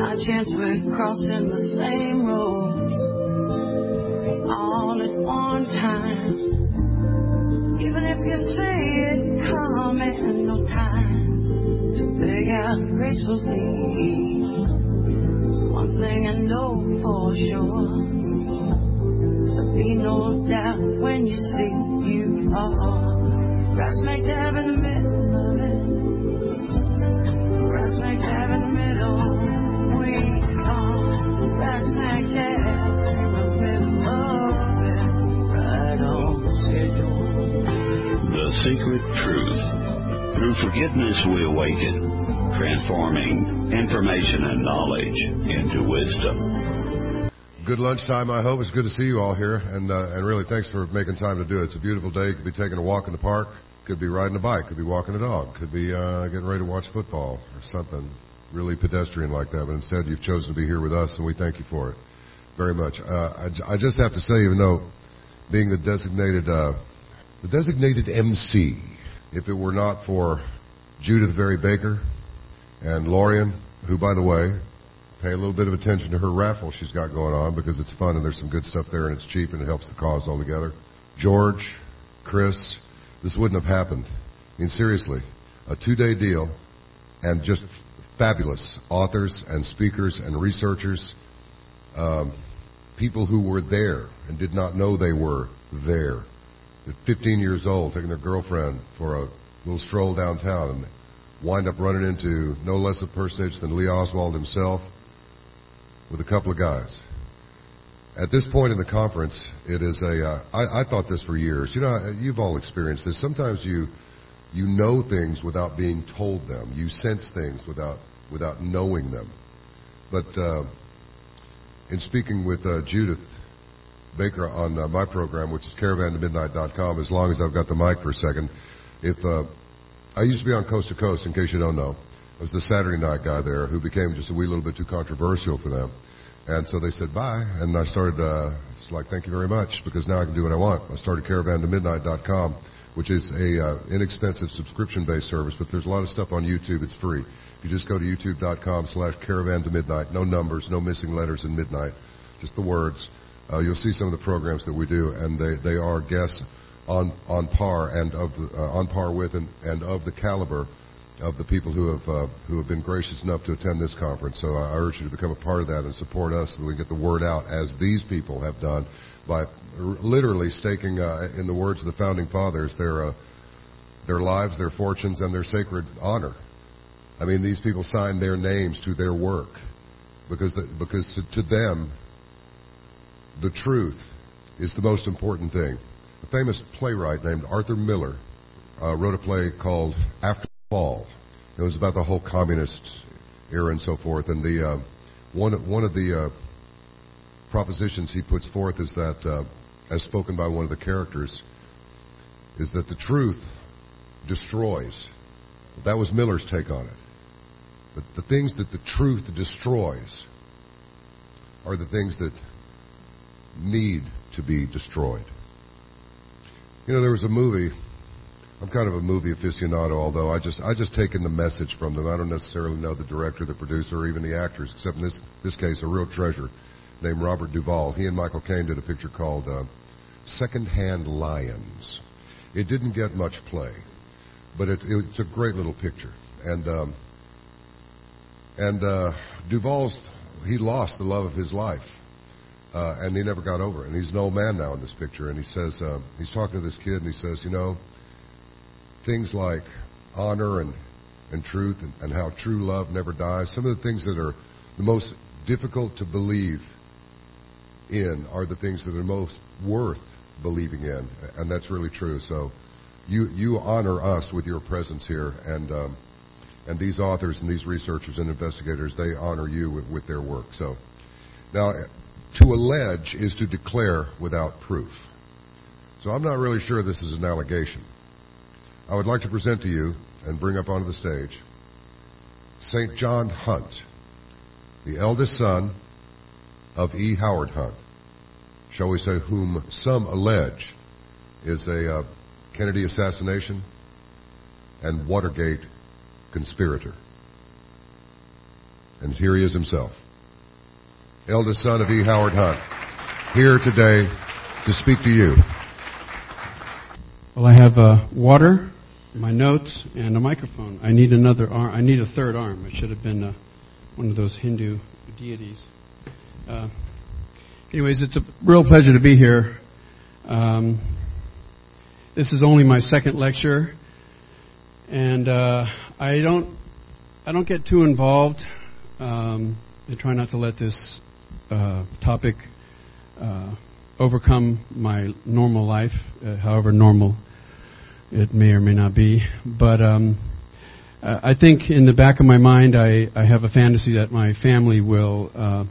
By chance we're crossing the same roads all at one time. Even if you say it come in no time to beg out gracefully. One thing I know for sure, there'll be no doubt when you see you are right smack dab in the middle of it. Right smack dab in the middle. We are right smack dab in the middle of it. Right on schedule. The Secret Truth. Through forgiveness we awaken, transforming information and knowledge into wisdom. Good lunchtime, I hope. It's good to see you all here, and really thanks for making time to do it. It's a beautiful day. Could be taking a walk in the park, could be riding a bike, could be walking a dog, could be getting ready to watch football or something really pedestrian like that, but instead you've chosen to be here with us, and we thank you for it very much. I just have to say, even though being the designated MC, if it were not for Judith Very Baker and Lorian, who, by the way, pay a little bit of attention to her raffle she's got going on because it's fun and there's some good stuff there and it's cheap and it helps the cause altogether. George, Chris, this wouldn't have happened. I mean, seriously, a 2-day deal and just fabulous authors and speakers and researchers, people who were there and did not know they were there. At 15 years old, taking their girlfriend for a little stroll downtown and wind up running into no less a personage than Lee Oswald himself with a couple of guys. At this point in the conference, it is I thought this for years. You know, you've all experienced this. Sometimes you know things without being told them. You sense things without knowing them. But in speaking with Judith Baker on my program, which is caravantomidnight.com, as long as I've got the mic for a second, I used to be on Coast to Coast, in case you don't know. I was the Saturday night guy there who became just a wee little bit too controversial for them. And so they said bye, and I started, it's like, thank you very much, because now I can do what I want. I started caravantomidnight.com, which is a inexpensive subscription-based service, but there's a lot of stuff on YouTube. It's free. If you just go to youtube.com/caravantomidnight, no numbers, no missing letters in midnight, just the words, you'll see some of the programs that we do, and they are guests on par and on par with and of the caliber of the people who have been gracious enough to attend this conference. So I urge you to become a part of that and support us so that we get the word out, as these people have done by literally staking, in the words of the founding fathers, their lives, their fortunes, and their sacred honor. I mean, these people signed their names to their work because to them the truth is the most important thing. A famous playwright named Arthur Miller wrote a play called After the Fall. It was about the whole communist era and so forth. And one of the propositions he puts forth is that, as spoken by one of the characters, is that the truth destroys. That was Miller's take on it. But the things that the truth destroys are the things that need to be destroyed. You know, there was a movie. I'm kind of a movie aficionado, although I just take in the message from them. I don't necessarily know the director, the producer, or even the actors, except in this case, a real treasure named Robert Duvall. He and Michael Caine did a picture called Secondhand Lions. It didn't get much play, but it's a great little picture. And Duvall's, he lost the love of his life. And he never got over it. And he's an old man now in this picture. And he says, he's talking to this kid, and he says, you know, things like honor and truth and how true love never dies, some of the things that are the most difficult to believe in are the things that are most worth believing in. And that's really true. So you honor us with your presence here. And these authors and these researchers and investigators, they honor you with their work. So now, to allege is to declare without proof. So I'm not really sure this is an allegation. I would like to present to you and bring up onto the stage St. John Hunt, the eldest son of E. Howard Hunt, shall we say, whom some allege is a Kennedy assassination and Watergate conspirator. And here he is himself. Eldest son of E. Howard Hunt, here today to speak to you. Well, I have water, my notes, and a microphone. I need another arm. I need a third arm. It should have been one of those Hindu deities. Anyways, it's a real pleasure to be here. This is only my second lecture, and I don't get too involved. I try not to let this topic overcome my normal life, however normal it may or may not be. But I think in the back of my mind, I have a fantasy that my family will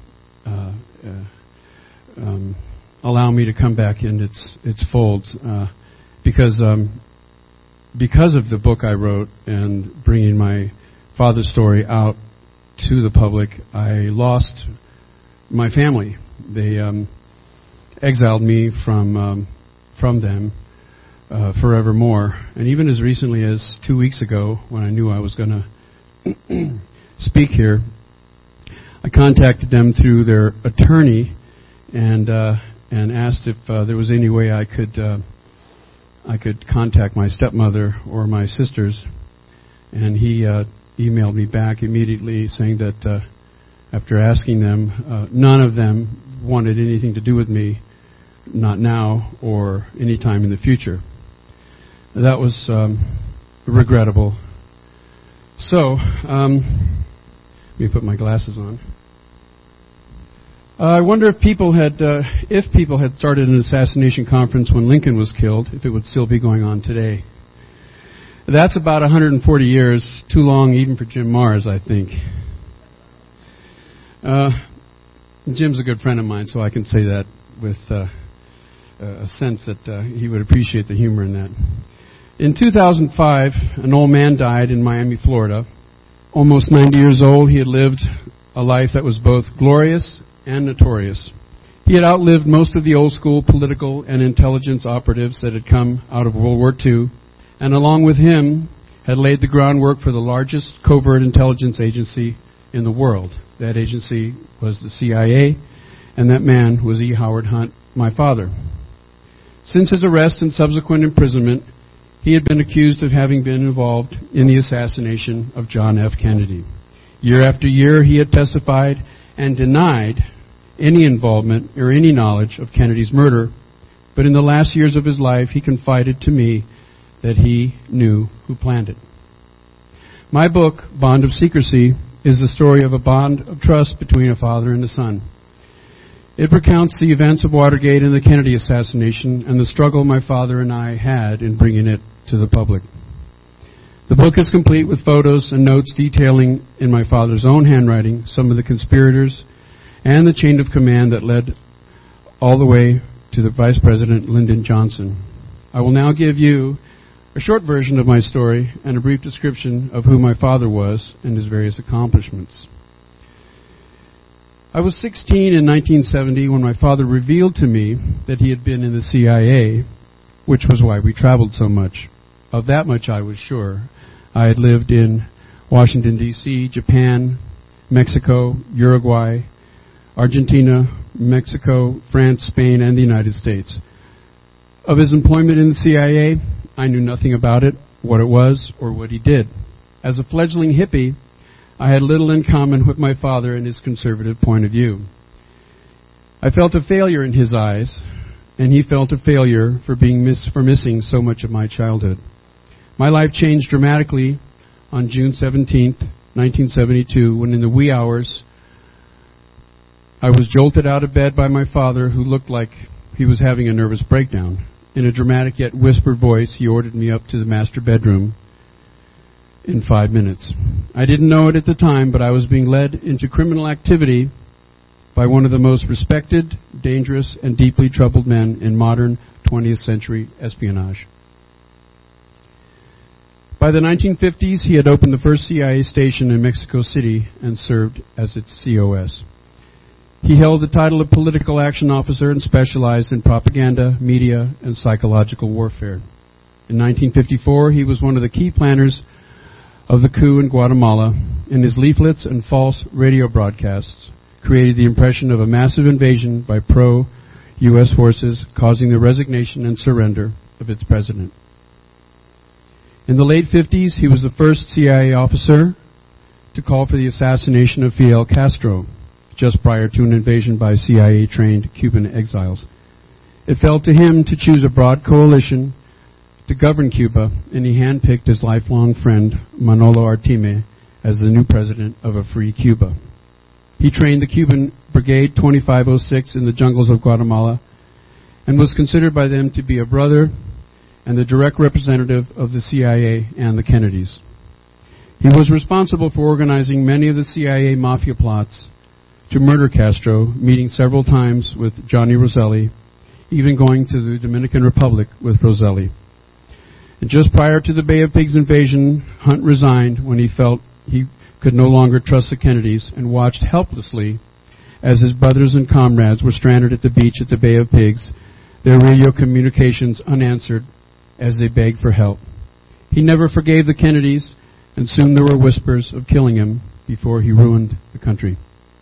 allow me to come back in its folds, because of the book I wrote and bringing my father's story out to the public. I lost my family. They exiled me from them forevermore. And even as recently as 2 weeks ago, when I knew I was going to speak here, I contacted them through their attorney and asked if there was any way I could contact my stepmother or my sisters. And he emailed me back immediately saying that after asking them, none of them wanted anything to do with me, not now or any time in the future. That was regrettable. So, let me put my glasses on. I wonder if people had started an assassination conference when Lincoln was killed, if it would still be going on today. That's about 140 years, too long even for Jim Mars, I think. Jim's a good friend of mine, so I can say that with a sense that he would appreciate the humor in that. In 2005, an old man died in Miami, Florida. Almost 90 years old, he had lived a life that was both glorious and notorious. He had outlived most of the old school political and intelligence operatives that had come out of World War II, and along with him had laid the groundwork for the largest covert intelligence agency in the world. That agency was the CIA, and that man was E. Howard Hunt, my father. Since his arrest and subsequent imprisonment, he had been accused of having been involved in the assassination of John F. Kennedy. Year after year, he had testified and denied any involvement or any knowledge of Kennedy's murder, but in the last years of his life, he confided to me that he knew who planned it. My book, Bond of Secrecy, is the story of a bond of trust between a father and a son. It recounts the events of Watergate and the Kennedy assassination and the struggle my father and I had in bringing it to the public. The book is complete with photos and notes detailing in my father's own handwriting some of the conspirators and the chain of command that led all the way to the Vice President Lyndon Johnson. I will now give you a short version of my story and a brief description of who my father was and his various accomplishments. I was 16 in 1970 when my father revealed to me that he had been in the CIA, which was why we traveled so much. Of that much I was sure. I had lived in Washington, D.C., Japan, Mexico, Uruguay, Argentina, Mexico, France, Spain, and the United States. Of his employment in the CIA, I knew nothing about it, what it was, or what he did. As a fledgling hippie, I had little in common with my father and his conservative point of view. I felt a failure in his eyes, and he felt a failure for missing so much of my childhood. My life changed dramatically on June 17th, 1972, when in the wee hours I was jolted out of bed by my father, who looked like he was having a nervous breakdown. In a dramatic yet whispered voice, he ordered me up to the master bedroom in 5 minutes. I didn't know it at the time, but I was being led into criminal activity by one of the most respected, dangerous, and deeply troubled men in modern 20th century espionage. By the 1950s, he had opened the first CIA station in Mexico City and served as its COS. He held the title of Political Action Officer and specialized in propaganda, media, and psychological warfare. In 1954, he was one of the key planners of the coup in Guatemala, and his leaflets and false radio broadcasts created the impression of a massive invasion by pro-U.S. forces, causing the resignation and surrender of its president. In the late 50s, he was the first CIA officer to call for the assassination of Fidel Castro, just prior to an invasion by CIA-trained Cuban exiles. It fell to him to choose a broad coalition to govern Cuba, and he handpicked his lifelong friend, Manolo Artime, as the new president of a free Cuba. He trained the Cuban Brigade 2506 in the jungles of Guatemala and was considered by them to be a brother and the direct representative of the CIA and the Kennedys. He was responsible for organizing many of the CIA mafia plots to murder Castro, meeting several times with Johnny Roselli, even going to the Dominican Republic with Roselli. And just prior to the Bay of Pigs invasion, Hunt resigned when he felt he could no longer trust the Kennedys and watched helplessly as his brothers and comrades were stranded at the beach at the Bay of Pigs, their radio communications unanswered as they begged for help. He never forgave the Kennedys, and soon there were whispers of killing him before he ruined the country.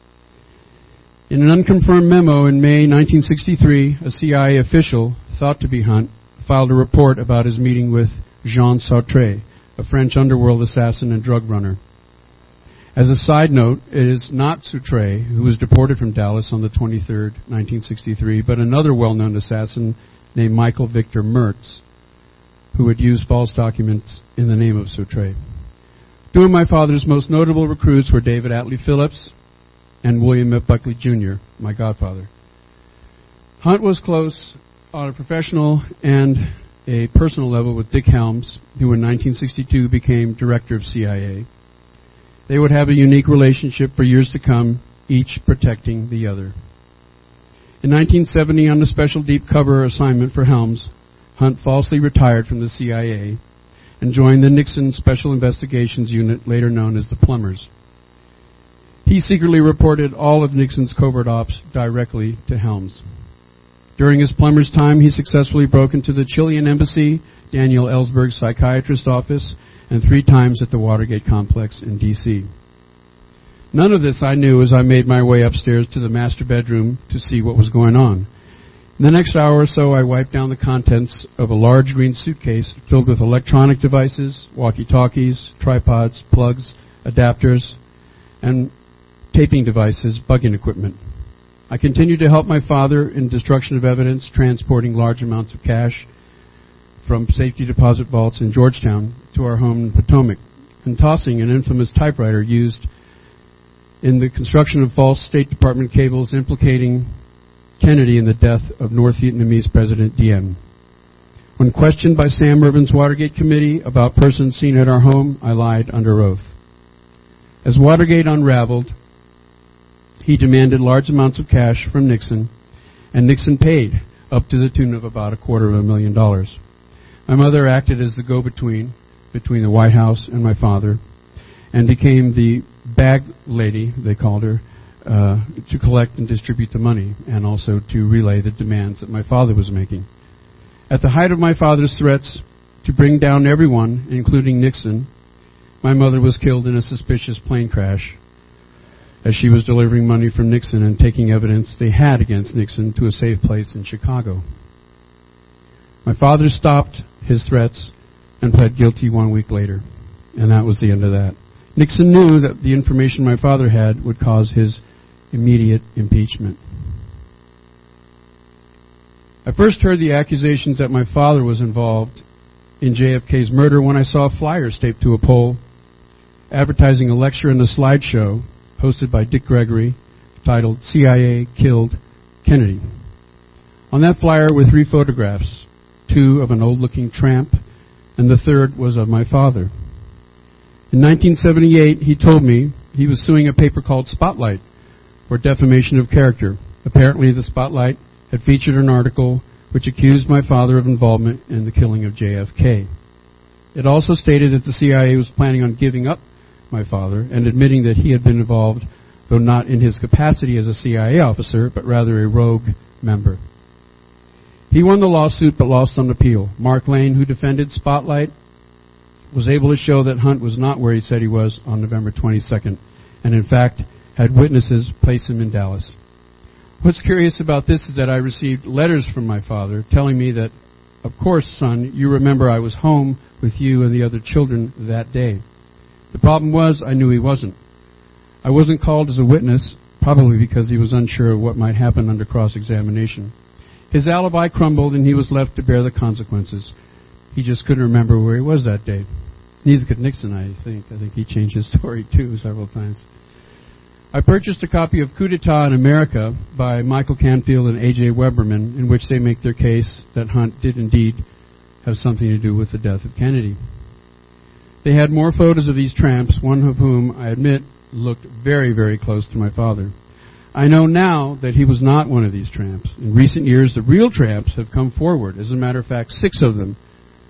In an unconfirmed memo in May 1963, a CIA official, thought to be Hunt, filed a report about his meeting with Jean Sartre, a French underworld assassin and drug runner. As a side note, it is not Sartre who was deported from Dallas on the 23rd, 1963, but another well-known assassin named Michael Victor Mertz, who had used false documents in the name of Sartre. Two of my father's most notable recruits were David Atlee Phillips and William F. Buckley Jr., my godfather. Hunt was close on a professional and a personal level with Dick Helms, who in 1962 became director of CIA. They would have a unique relationship for years to come, each protecting the other. In 1970, on a special deep cover assignment for Helms, Hunt falsely retired from the CIA and joined the Nixon Special Investigations Unit, later known as the Plumbers. He secretly reported all of Nixon's covert ops directly to Helms. During his Plumbers time, he successfully broke into the Chilean embassy, Daniel Ellsberg's psychiatrist's office, and 3 times at the Watergate complex in D.C. None of this I knew as I made my way upstairs to the master bedroom to see what was going on. In the next hour or so, I wiped down the contents of a large green suitcase filled with electronic devices, walkie-talkies, tripods, plugs, adapters, and taping devices, bugging equipment. I continued to help my father in destruction of evidence, transporting large amounts of cash from safety deposit vaults in Georgetown to our home in Potomac, and tossing an infamous typewriter used in the construction of false State Department cables implicating Kennedy in the death of North Vietnamese President Diem. When questioned by Sam Ervin's Watergate Committee about persons seen at our home, I lied under oath. As Watergate unraveled, he demanded large amounts of cash from Nixon, and Nixon paid up to the tune of about $250,000. My mother acted as the go-between between the White House and my father, and became the bag lady, they called her, to collect and distribute the money, and also to relay the demands that my father was making. At the height of my father's threats to bring down everyone, including Nixon, my mother was killed in a suspicious plane crash as she was delivering money from Nixon and taking evidence they had against Nixon to a safe place in Chicago. My father stopped his threats and pled guilty 1 week later, and that was the end of that. Nixon knew that the information my father had would cause his immediate impeachment. I first heard the accusations that my father was involved in JFK's murder when I saw flyers taped to a pole advertising a lecture and a slideshow hosted by Dick Gregory titled CIA Killed Kennedy. On that flyer were 3 photographs, 2 of an old-looking tramp, and the third was of my father. In 1978, he told me he was suing a paper called Spotlight for defamation of character. Apparently, the Spotlight had featured an article which accused my father of involvement in the killing of JFK. It also stated that the CIA was planning on giving up my father and admitting that he had been involved, though not in his capacity as a CIA officer, but rather a rogue member. He won the lawsuit but lost on appeal. Mark Lane, who defended Spotlight, was able to show that Hunt was not where he said he was on November 22nd, and in fact had witnesses place him in Dallas. What's curious about this is that I received letters from my father telling me that, of course, son, you remember I was home with you and the other children that day. The problem was I knew he wasn't. I wasn't called as a witness, probably because he was unsure of what might happen under cross-examination. His alibi crumbled and he was left to bear the consequences. He just couldn't remember where he was that day. Neither could Nixon, I think. I think he changed his story, too, several times. I purchased a copy of Coup d'etat in America by Michael Canfield and A.J. Weberman, in which they make their case that Hunt did indeed have something to do with the death of Kennedy. They had more photos of these tramps, one of whom, I admit, looked very, very close to my father. I know now that he was not one of these tramps. In recent years, the real tramps have come forward. As a matter of fact, 6 of them.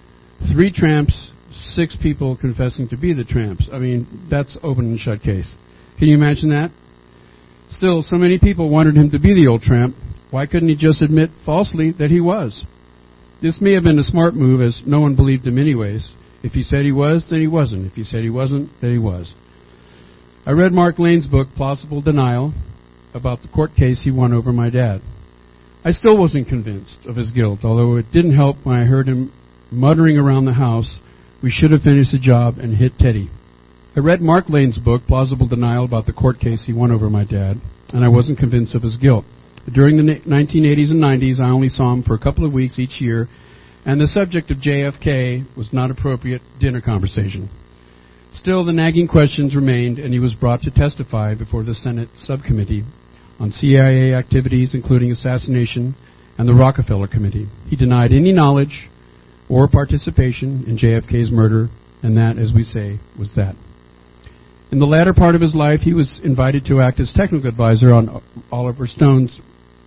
3 tramps, 6 people confessing to be the tramps. I mean, that's open and shut case. Can you imagine that? Still, so many people wanted him to be the old tramp. Why couldn't he just admit falsely that he was? This may have been a smart move, as no one believed him anyways. If he said he was, then he wasn't. If he said he wasn't, then he was. I read Mark Lane's book, Plausible Denial, about the court case he won over my dad. I still wasn't convinced of his guilt, although it didn't help when I heard him muttering around the house, "We should have finished the job and hit Teddy." I read Mark Lane's book, Plausible Denial, about the court case he won over my dad, and I wasn't convinced of his guilt. During the 1980s and 90s, I only saw him for a couple of weeks each year, and the subject of JFK was not appropriate dinner conversation. Still, the nagging questions remained, and he was brought to testify before the Senate subcommittee on CIA activities, including assassination, and the Rockefeller Committee. He denied any knowledge or participation in JFK's murder, and that, as we say, was that. In the latter part of his life, he was invited to act as technical advisor on Oliver Stone's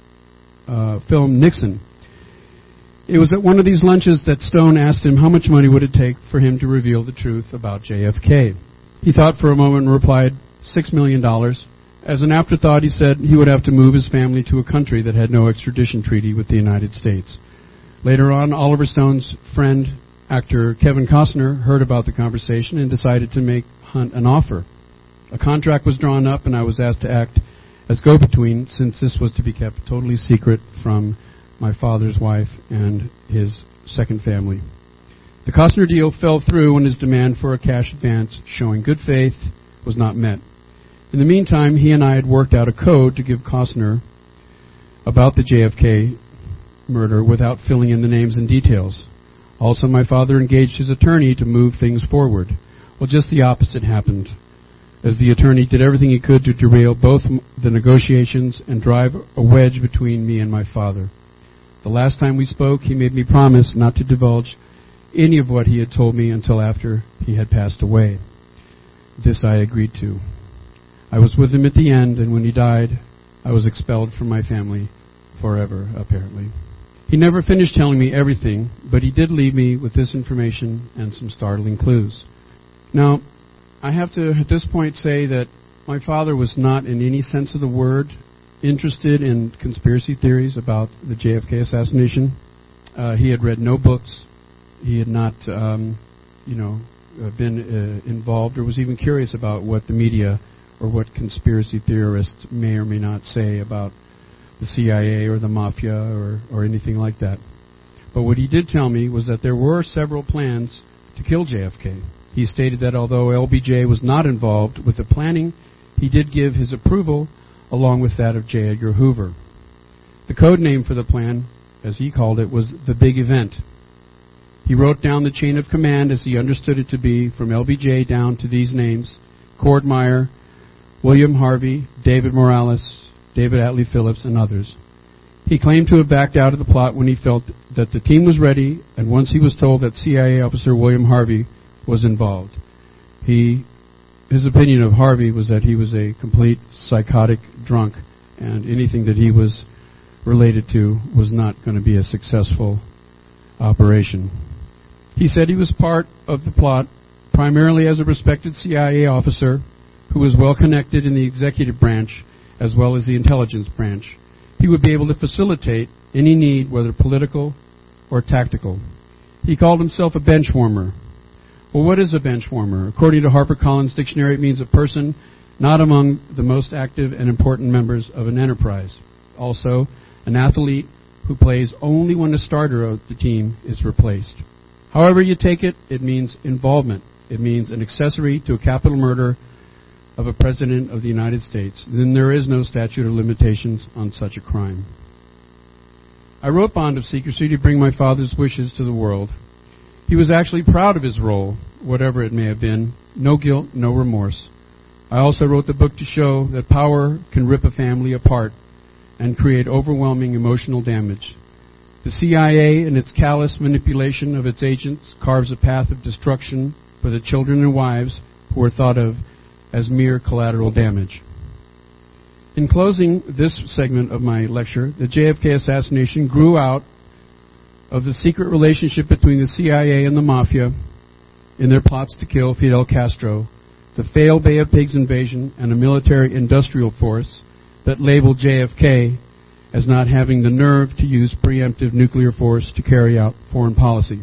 film Nixon. It was at one of these lunches that Stone asked him how much money would it take for him to reveal the truth about JFK. He thought for a moment and replied, $6 million. As an afterthought, he said he would have to move his family to a country that had no extradition treaty with the United States. Later on, Oliver Stone's friend, actor Kevin Costner, heard about the conversation and decided to make Hunt an offer. A contract was drawn up, and I was asked to act as go-between, since this was to be kept totally secret from my father's wife and his second family. The Costner deal fell through when his demand for a cash advance showing good faith was not met. In the meantime, he and I had worked out a code to give Costner about the JFK murder without filling in the names and details. Also, my father engaged his attorney to move things forward. Well, just the opposite happened, as the attorney did everything he could to derail both the negotiations and drive a wedge between me and my father. The last time we spoke, he made me promise not to divulge any of what he had told me until after he had passed away. This I agreed to. I was with him at the end, and when he died, I was expelled from my family forever, apparently. He never finished telling me everything, but he did leave me with this information and some startling clues. Now, I have to at this point say that my father was not, in any sense of the word, interested in conspiracy theories about the JFK assassination. He had read no books. He had not, been involved or was even curious about what the media or what conspiracy theorists may or may not say about the CIA or the mafia or anything like that. But what he did tell me was that there were several plans to kill JFK. He stated that although LBJ was not involved with the planning, he did give his approval along with that of J. Edgar Hoover. The code name for the plan, as he called it, was the Big Event. He wrote down the chain of command as he understood it to be, from LBJ down to these names: Cord Meyer, William Harvey, David Morales, David Atlee Phillips, and others. He claimed to have backed out of the plot when he felt that the team was ready, and once he was told that CIA officer William Harvey was involved. His opinion of Harvey was that he was a complete psychotic drunk, and anything that he was related to was not going to be a successful operation. He said he was part of the plot primarily as a respected CIA officer who was well connected in the executive branch as well as the intelligence branch. He would be able to facilitate any need, whether political or tactical. He called himself a bench warmer. Well, what is a bench warmer? According to HarperCollins Dictionary, it means a person not among the most active and important members of an enterprise. Also, an athlete who plays only when a starter of the team is replaced. However you take it, it means involvement. It means an accessory to a capital murder of a president of the United States. Then there is no statute of limitations on such a crime. I wrote Bond of Secrecy to bring my father's wishes to the world. He was actually proud of his role, whatever it may have been. No guilt, no remorse. I also wrote the book to show that power can rip a family apart and create overwhelming emotional damage. The CIA, in its callous manipulation of its agents, carves a path of destruction for the children and wives who are thought of as mere collateral damage. In closing this segment of my lecture, the JFK assassination grew out of the secret relationship between the CIA and the Mafia in their plots to kill Fidel Castro, the failed Bay of Pigs invasion, and a military-industrial force that labeled JFK as not having the nerve to use preemptive nuclear force to carry out foreign policy.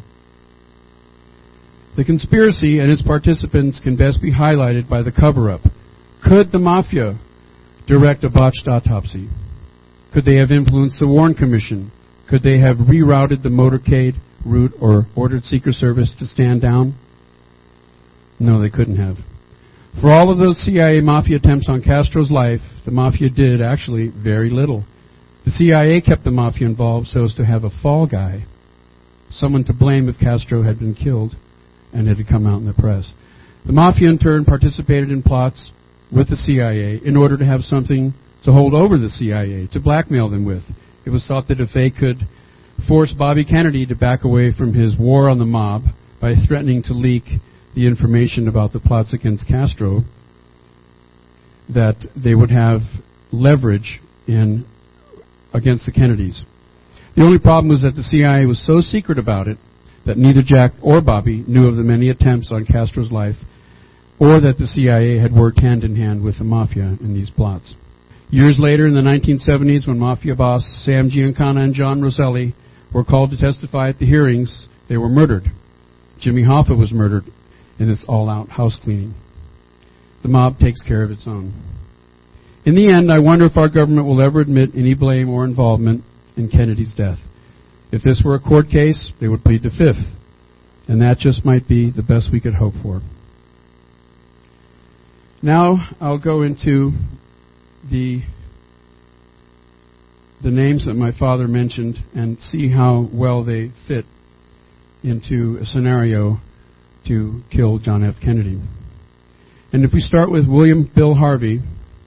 The conspiracy and its participants can best be highlighted by the cover-up. Could the Mafia direct a botched autopsy? Could they have influenced the Warren Commission? Could they have rerouted the motorcade route or ordered Secret Service to stand down? No, they couldn't have. For all of those CIA Mafia attempts on Castro's life, the Mafia did actually very little. The CIA kept the Mafia involved so as to have a fall guy, someone to blame if Castro had been killed and it had come out in the press. The Mafia in turn participated in plots with the CIA in order to have something to hold over the CIA, to blackmail them with. It was thought that if they could force Bobby Kennedy to back away from his war on the mob by threatening to leak the information about the plots against Castro, that they would have leverage against the Kennedys. The only problem was that the CIA was so secret about it that neither Jack or Bobby knew of the many attempts on Castro's life, or that the CIA had worked hand-in-hand with the Mafia in these plots. Years later, in the 1970s, when Mafia boss Sam Giancana and John Roselli were called to testify at the hearings, they were murdered. Jimmy Hoffa was murdered in this all-out house cleaning. The mob takes care of its own. In the end, I wonder if our government will ever admit any blame or involvement in Kennedy's death. If this were a court case, they would plead the fifth, and that just might be the best we could hope for. Now I'll go into the names that my father mentioned and see how well they fit into a scenario to kill John F. Kennedy. And if we start with William Bill Harvey,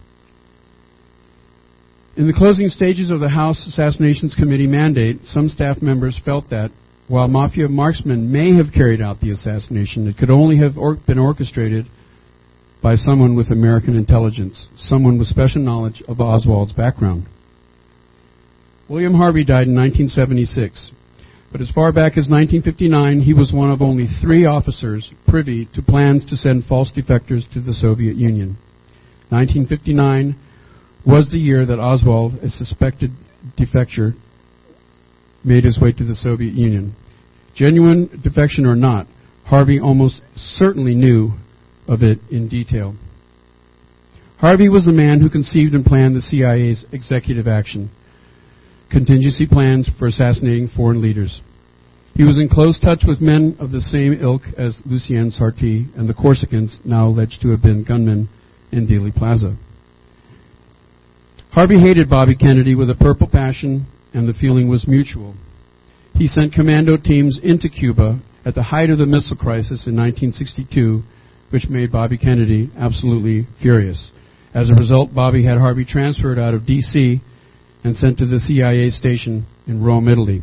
in the closing stages of the House Assassinations Committee mandate, some staff members felt that while Mafia marksmen may have carried out the assassination, it could only have been orchestrated by someone with American intelligence, someone with special knowledge of Oswald's background. William Harvey died in 1976, but as far back as 1959, he was one of only 3 officers privy to plans to send false defectors to the Soviet Union. 1959 was the year that Oswald, a suspected defector, made his way to the Soviet Union. Genuine defection or not, Harvey almost certainly knew of it in detail. Harvey was the man who conceived and planned the CIA's executive action, contingency plans for assassinating foreign leaders. He was in close touch with men of the same ilk as Lucien Sarti and the Corsicans, now alleged to have been gunmen in Dealey Plaza. Harvey hated Bobby Kennedy with a purple passion, and the feeling was mutual. He sent commando teams into Cuba at the height of the missile crisis in 1962, which made Bobby Kennedy absolutely furious. As a result, Bobby had Harvey transferred out of D.C. and sent to the CIA station in Rome, Italy.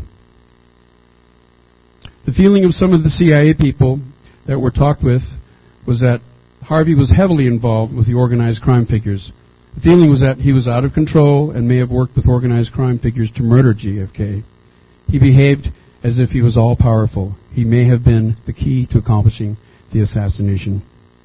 The feeling of some of the CIA people that were talked with was that Harvey was heavily involved with the organized crime figures. The feeling was that he was out of control and may have worked with organized crime figures to murder JFK. He behaved as if he was all-powerful. He may have been the key to accomplishing the assassination.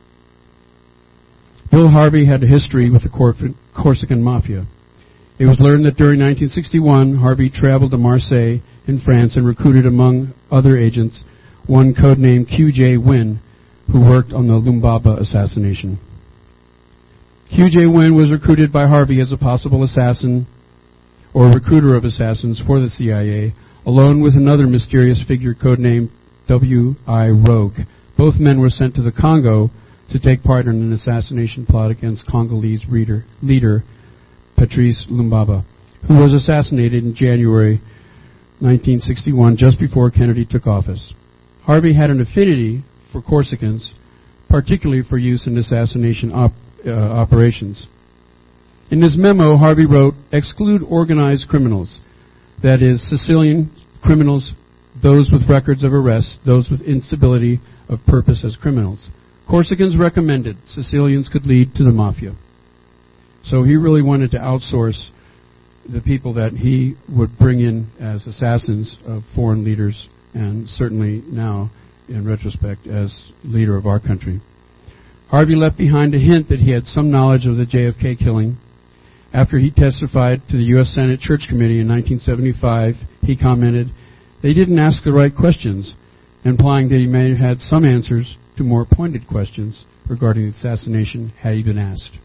Bill Harvey had a history with the Corsican Mafia. It was learned that during 1961, Harvey traveled to Marseille in France and recruited, among other agents, one codenamed Q.J. Wynn, who worked on the Lumbaba assassination. Hugh J. Wynn was recruited by Harvey as a possible assassin or recruiter of assassins for the CIA, along with another mysterious figure codenamed W.I. Rogue. Both men were sent to the Congo to take part in an assassination plot against Congolese leader Patrice Lumbaba, who was assassinated in January 1961, just before Kennedy took office. Harvey had an affinity for Corsicans, particularly for use in assassination operations. In his memo, Harvey wrote, "Exclude organized criminals, that is, Sicilian criminals, those with records of arrest, those with instability of purpose as criminals. Corsicans recommended. Sicilians could lead to the mafia." So he really wanted to outsource the people that he would bring in as assassins of foreign leaders, and certainly now, in retrospect, as leader of our country. Harvey left behind a hint that he had some knowledge of the JFK killing. After he testified to the U.S. Senate Church Committee in 1975, he commented, "They didn't ask the right questions," implying that he may have had some answers to more pointed questions regarding the assassination had he been asked.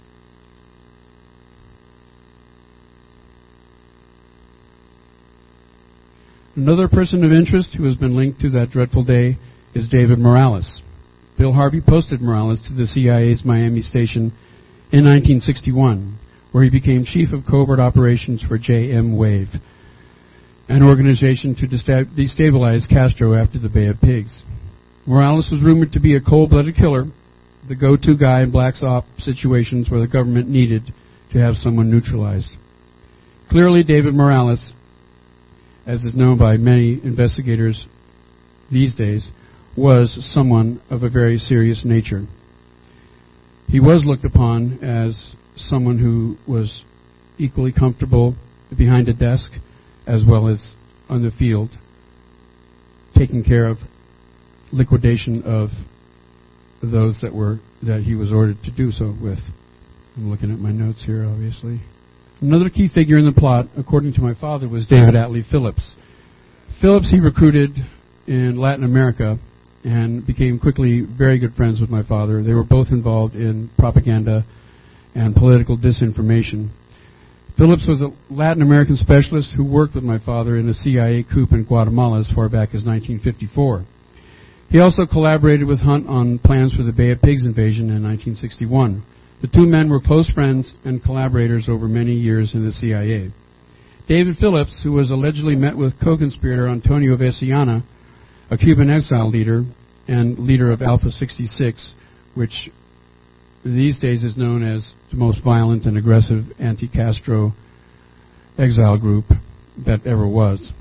Another person of interest who has been linked to that dreadful day is David Morales. Bill Harvey posted Morales to the CIA's Miami station in 1961, where he became chief of covert operations for JM Wave, an organization to destabilize Castro after the Bay of Pigs. Morales was rumored to be a cold-blooded killer, the go-to guy in black ops situations where the government needed to have someone neutralized. Clearly, David Morales, as is known by many investigators these days, was someone of a very serious nature. He was looked upon as someone who was equally comfortable behind a desk as well as on the field, taking care of liquidation of those that he was ordered to do so with. I'm looking at my notes here, obviously. Another key figure in the plot, according to my father, was David Atlee Phillips. Phillips he recruited in Latin America and became quickly very good friends with my father. They were both involved in propaganda and political disinformation. Phillips was a Latin American specialist who worked with my father in a CIA coup in Guatemala as far back as 1954. He also collaborated with Hunt on plans for the Bay of Pigs invasion in 1961. The two men were close friends and collaborators over many years in the CIA. David Phillips, who was allegedly met with co-conspirator Antonio Veciana, a Cuban exile leader and leader of Alpha 66, which these days is known as the most violent and aggressive anti-Castro exile group that ever was.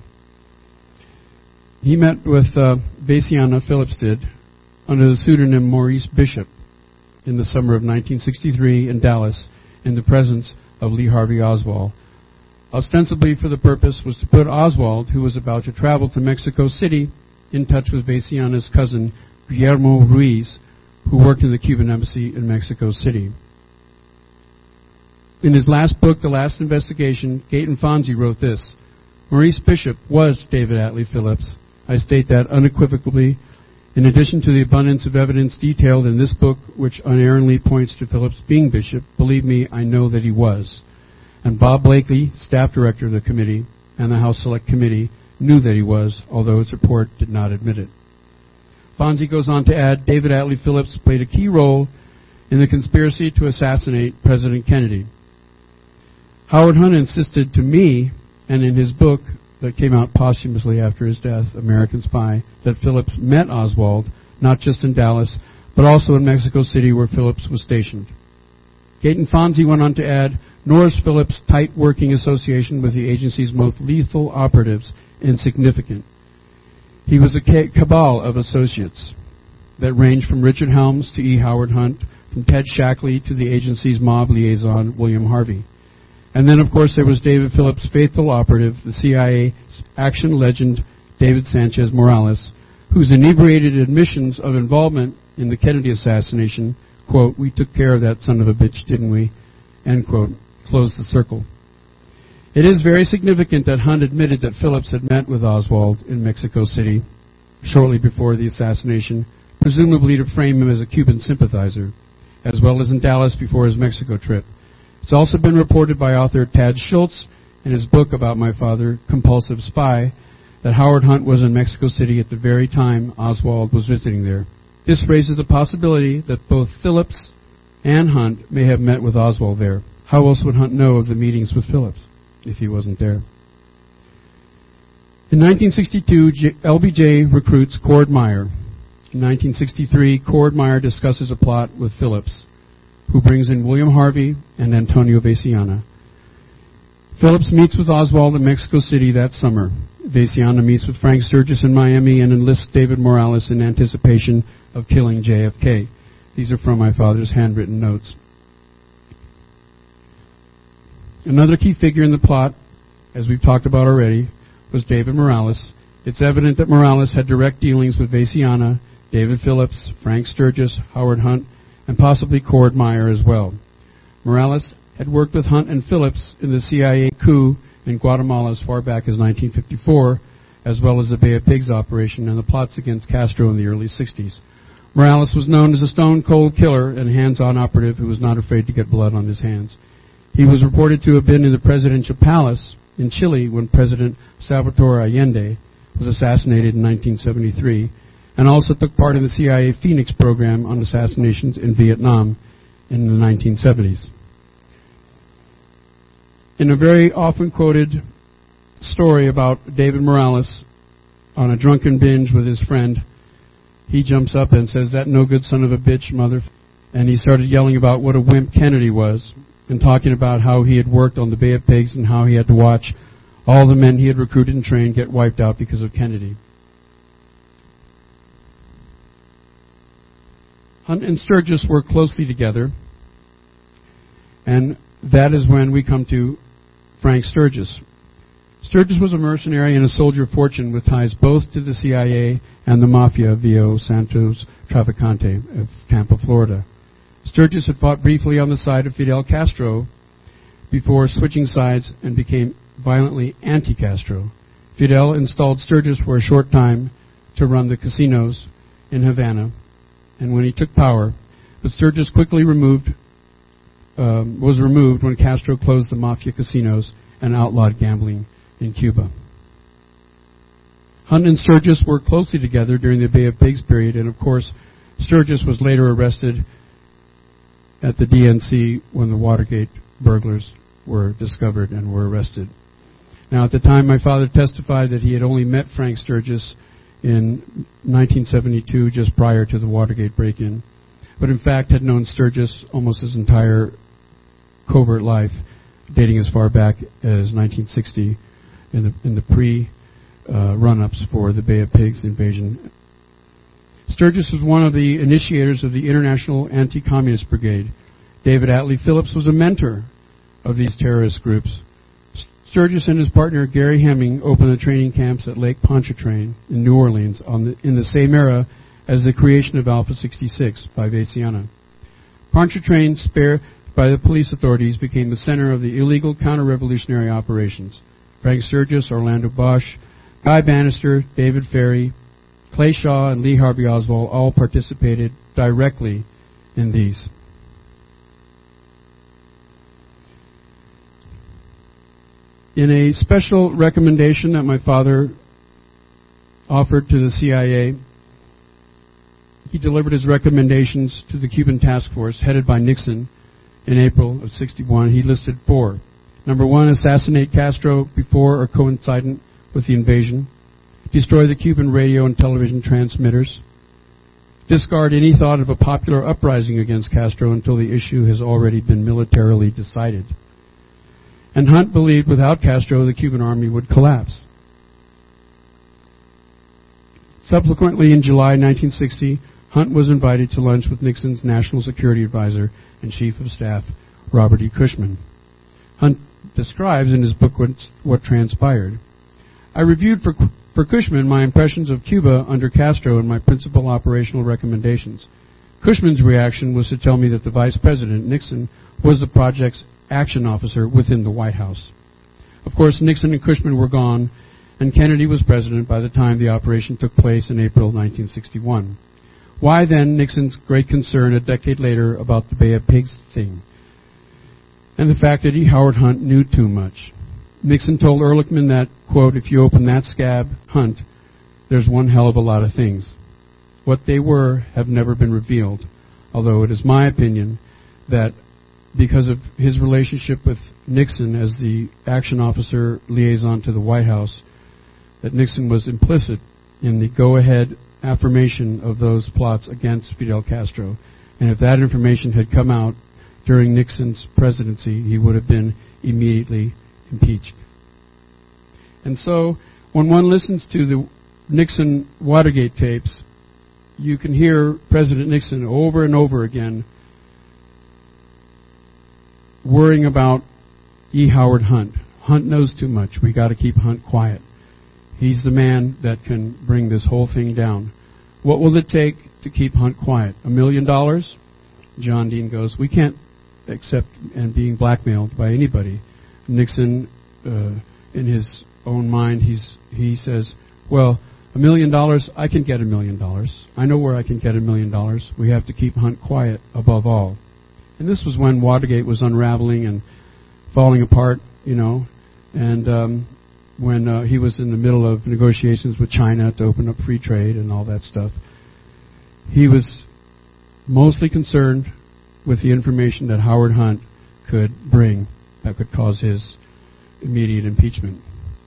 He met with Veciana, Phillips did, under the pseudonym Maurice Bishop in the summer of 1963 in Dallas in the presence of Lee Harvey Oswald. Ostensibly for the purpose was to put Oswald, who was about to travel to Mexico City, in touch with Veciana's cousin, Guillermo Ruiz, who worked in the Cuban embassy in Mexico City. In his last book, The Last Investigation, Gaten Fonzi wrote this: Maurice Bishop was David Atlee Phillips. I state that unequivocally. In addition to the abundance of evidence detailed in this book, which unerringly points to Phillips being Bishop, believe me, I know that he was. And Bob Blakely, staff director of the committee, and the House Select Committee knew that he was, although its report did not admit it. Fonzi goes on to add, David Atlee Phillips played a key role in the conspiracy to assassinate President Kennedy. Howard Hunt insisted to me, and in his book that came out posthumously after his death, American Spy, that Phillips met Oswald, not just in Dallas, but also in Mexico City where Phillips was stationed. Gaten Fonzi went on to add, nor is Phillips' tight working association with the agency's most lethal operatives insignificant. He was a cabal of associates that ranged from Richard Helms to E. Howard Hunt, from Ted Shackley to the agency's mob liaison, William Harvey. And then, of course, there was David Phillips' faithful operative, the CIA's action legend, David Sanchez Morales, whose inebriated admissions of involvement in the Kennedy assassination, quote, we took care of that son of a bitch, didn't we, end quote, closed the circle. It is very significant that Hunt admitted that Phillips had met with Oswald in Mexico City shortly before the assassination, presumably to frame him as a Cuban sympathizer, as well as in Dallas before his Mexico trip. It's also been reported by author Tad Schultz in his book about my father, Compulsive Spy, that Howard Hunt was in Mexico City at the very time Oswald was visiting there. This raises the possibility that both Phillips and Hunt may have met with Oswald there. How else would Hunt know of the meetings with Phillips if he wasn't there? In 1962, LBJ recruits Cord Meyer. In 1963, Cord Meyer discusses a plot with Phillips, who brings in William Harvey and Antonio Veciana. Phillips meets with Oswald in Mexico City that summer. Veciana meets with Frank Sturgis in Miami and enlists David Morales in anticipation of killing JFK. These are from my father's handwritten notes. Another key figure in the plot, as we've talked about already, was David Morales. It's evident that Morales had direct dealings with Veciana, David Phillips, Frank Sturgis, Howard Hunt, and possibly Cord Meyer as well. Morales had worked with Hunt and Phillips in the CIA coup in Guatemala as far back as 1954, as well as the Bay of Pigs operation and the plots against Castro in the early 60s. Morales was known as a stone-cold killer and hands-on operative who was not afraid to get blood on his hands. He was reported to have been in the presidential palace in Chile when President Salvador Allende was assassinated in 1973, and also took part in the CIA Phoenix program on assassinations in Vietnam in the 1970s. In a very often quoted story about David Morales on a drunken binge with his friend, he jumps up and says, "That no good son of a bitch, mother," and he started yelling about what a wimp Kennedy was, and talking about how he had worked on the Bay of Pigs and how he had to watch all the men he had recruited and trained get wiped out because of Kennedy. Hunt and Sturgis worked closely together, and that is when we come to Frank Sturgis. Sturgis was a mercenary and a soldier of fortune with ties both to the CIA and the Mafia via Santos Traficante of Tampa, Florida. Sturgis had fought briefly on the side of Fidel Castro before switching sides and became violently anti-Castro. Fidel installed Sturgis for a short time to run the casinos in Havana, and when he took power, but Sturgis quickly was removed when Castro closed the Mafia casinos and outlawed gambling in Cuba. Hunt and Sturgis worked closely together during the Bay of Pigs period, and of course, Sturgis was later arrested at the DNC when the Watergate burglars were discovered and were arrested. Now, at the time, my father testified that he had only met Frank Sturgis in 1972, just prior to the Watergate break-in, but in fact had known Sturgis almost his entire covert life, dating as far back as 1960 in the pre-run-ups for the Bay of Pigs invasion. Sturgis was one of the initiators of the International Anti-Communist Brigade. David Atlee Phillips was a mentor of these terrorist groups. Sturgis and his partner Gary Hemming opened the training camps at Lake Pontchartrain in New Orleans in the same era as the creation of Alpha 66 by Veciana. Pontchartrain, spared by the police authorities, became the center of the illegal counter-revolutionary operations. Frank Sturgis, Orlando Bosch, Guy Bannister, David Ferry, Clay Shaw, and Lee Harvey Oswald all participated directly in these. In a special recommendation that my father offered to the CIA, he delivered his recommendations to the Cuban task force headed by Nixon in April of '61. He listed 4. Number 1, assassinate Castro before or coincident with the invasion. Destroy the Cuban radio and television transmitters. Discard any thought of a popular uprising against Castro until the issue has already been militarily decided. And Hunt believed without Castro, the Cuban army would collapse. Subsequently, in July 1960, Hunt was invited to lunch with Nixon's National Security Advisor and Chief of Staff, Robert E. Cushman. Hunt describes in his book what transpired. I reviewed for Cushman my impressions of Cuba under Castro and my principal operational recommendations. Cushman's reaction was to tell me that the Vice President, Nixon, was the project's action officer within the White House. Of course, Nixon and Cushman were gone, and Kennedy was president by the time the operation took place in April 1961. Why then Nixon's great concern a decade later about the Bay of Pigs thing? And the fact that Howard Hunt knew too much. Nixon told Ehrlichman that, quote, if you open that scab, Hunt, there's one hell of a lot of things. What they were have never been revealed, although it is my opinion that because of his relationship with Nixon as the action officer liaison to the White House, that Nixon was implicit in the go-ahead affirmation of those plots against Fidel Castro. And if that information had come out during Nixon's presidency, he would have been immediately impeached. And so, when one listens to the Nixon Watergate tapes, you can hear President Nixon over and over again worrying about E. Howard Hunt. Hunt knows too much. We got to keep Hunt quiet. He's the man that can bring this whole thing down. What will it take to keep Hunt quiet? $1 million? John Dean goes, we can't accept and being blackmailed by anybody. Nixon, in his own mind, he says, well, $1 million, I can get $1 million. I know where I can get $1 million. We have to keep Hunt quiet above all. And this was when Watergate was unraveling and falling apart, and when he was in the middle of negotiations with China to open up free trade and all that stuff. He was mostly concerned with the information that Howard Hunt could bring that could cause his immediate impeachment.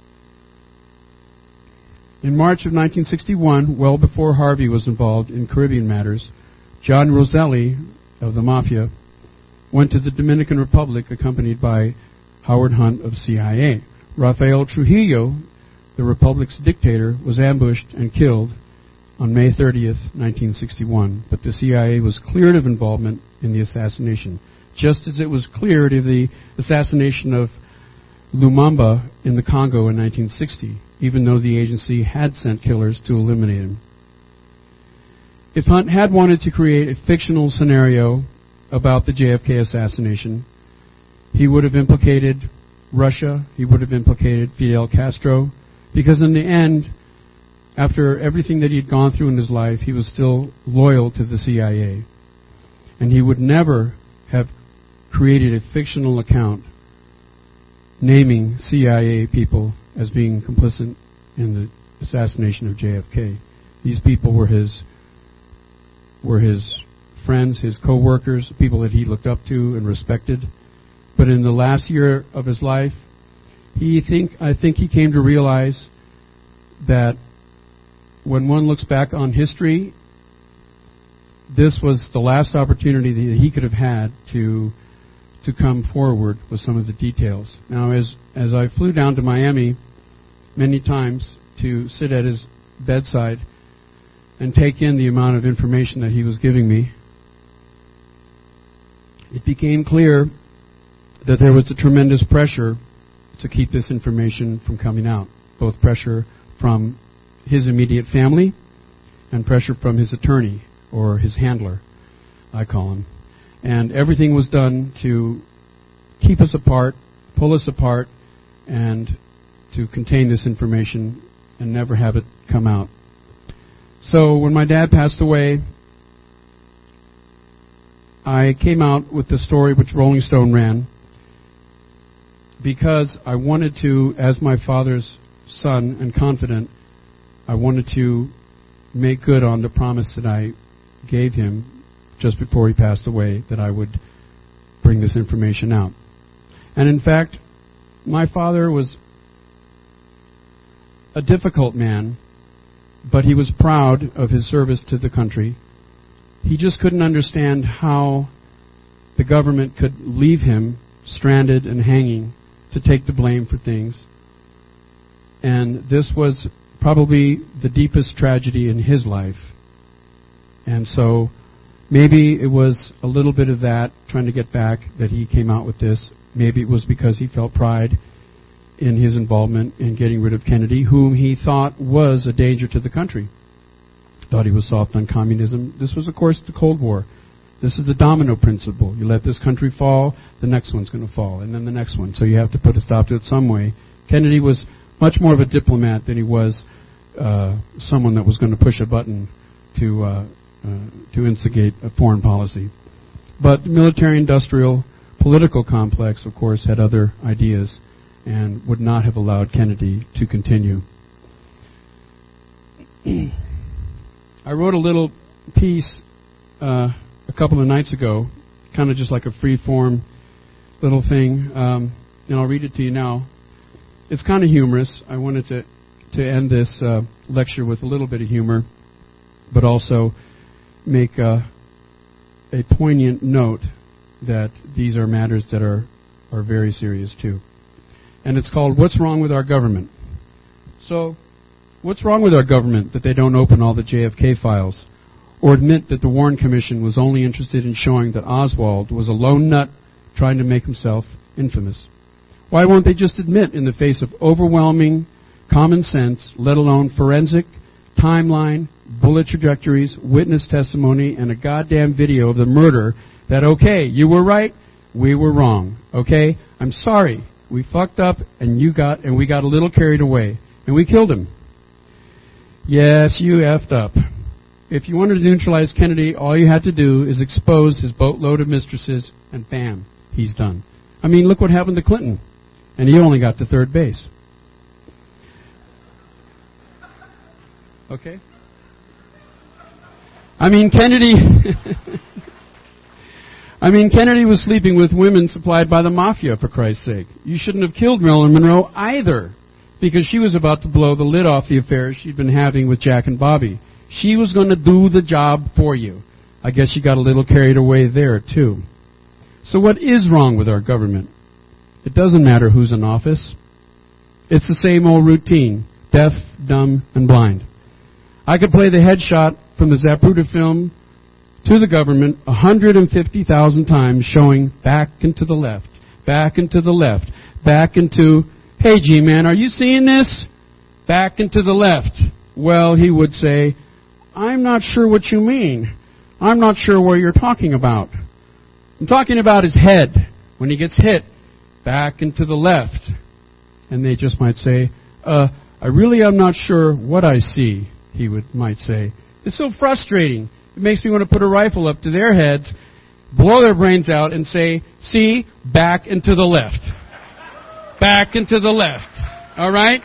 In March of 1961, well before Harvey was involved in Caribbean matters, John Roselli of the Mafia went to the Dominican Republic accompanied by Howard Hunt of CIA. Rafael Trujillo, the Republic's dictator, was ambushed and killed on May 30th, 1961, but the CIA was cleared of involvement in the assassination, just as it was cleared of the assassination of Lumumba in the Congo in 1960, even though the agency had sent killers to eliminate him. If Hunt had wanted to create a fictional scenario about the JFK assassination, he would have implicated Russia, he would have implicated Fidel Castro, because in the end, after everything that he'd gone through in his life, he was still loyal to the CIA. And he would never have created a fictional account naming CIA people as being complicit in the assassination of JFK. These people were his friends, his co-workers, people that he looked up to and respected. But in the last year of his life, I think he came to realize that when one looks back on history, this was the last opportunity that he could have had to come forward with some of the details. Now, as I flew down to Miami many times to sit at his bedside and take in the amount of information that he was giving me, it became clear that there was a tremendous pressure to keep this information from coming out, both pressure from his immediate family and pressure from his attorney, or his handler, I call him. And everything was done to keep us apart, pull us apart, and to contain this information and never have it come out. So when my dad passed away, I came out with the story which Rolling Stone ran because I wanted to, as my father's son and confidant, I wanted to make good on the promise that I gave him just before he passed away, that I would bring this information out. And in fact, my father was a difficult man, but he was proud of his service to the country. He just couldn't understand how the government could leave him stranded and hanging to take the blame for things. And this was probably the deepest tragedy in his life. And so maybe it was a little bit of that, trying to get back, that he came out with this. Maybe it was because he felt pride in his involvement in getting rid of Kennedy, whom he thought was a danger to the country. Thought he was soft on communism. This was, of course, the Cold War. This is the domino principle. You let this country fall, the next one's going to fall, and then the next one. So you have to put a stop to it some way. Kennedy was much more of a diplomat than he was someone that was going to push a button to to instigate a foreign policy. But the military-industrial political complex, of course, had other ideas and would not have allowed Kennedy to continue. I wrote a little piece a couple of nights ago, kind of just like a free-form little thing, and I'll read it to you now. It's kind of humorous. I wanted to end this lecture with a little bit of humor, but also make a poignant note that these are matters that are very serious too. And it's called What's Wrong with Our Government? So, what's wrong with our government that they don't open all the JFK files or admit that the Warren Commission was only interested in showing that Oswald was a lone nut trying to make himself infamous? Why won't they just admit, in the face of overwhelming common sense, let alone forensic, timeline, bullet trajectories, witness testimony, and a goddamn video of the murder, that, okay, you were right, we were wrong, okay? I'm sorry, we fucked up, and we got a little carried away, and we killed him. Yes, you effed up. If you wanted to neutralize Kennedy, all you had to do is expose his boatload of mistresses, and bam, he's done. I mean, look what happened to Clinton, and he only got to third base. Okay? I mean, Kennedy was sleeping with women supplied by the mafia, for Christ's sake. You shouldn't have killed Marilyn Monroe either, because she was about to blow the lid off the affair she'd been having with Jack and Bobby. She was going to do the job for you. I guess you got a little carried away there, too. So what is wrong with our government? It doesn't matter who's in office. It's the same old routine, deaf, dumb, and blind. I could play the headshot from the Zapruder film to the government 150,000 times, showing back and to the left, back and to the left, back into, hey G-Man, are you seeing this? Back and to the left. Well, he would say, I'm not sure what you mean. I'm not sure what you're talking about. I'm talking about his head. When he gets hit, back and to the left. And they just might say, I really am not sure what I see, he might say. It's so frustrating. It makes me want to put a rifle up to their heads, blow their brains out, and say, see, back and to the left. Back and to the left. All right?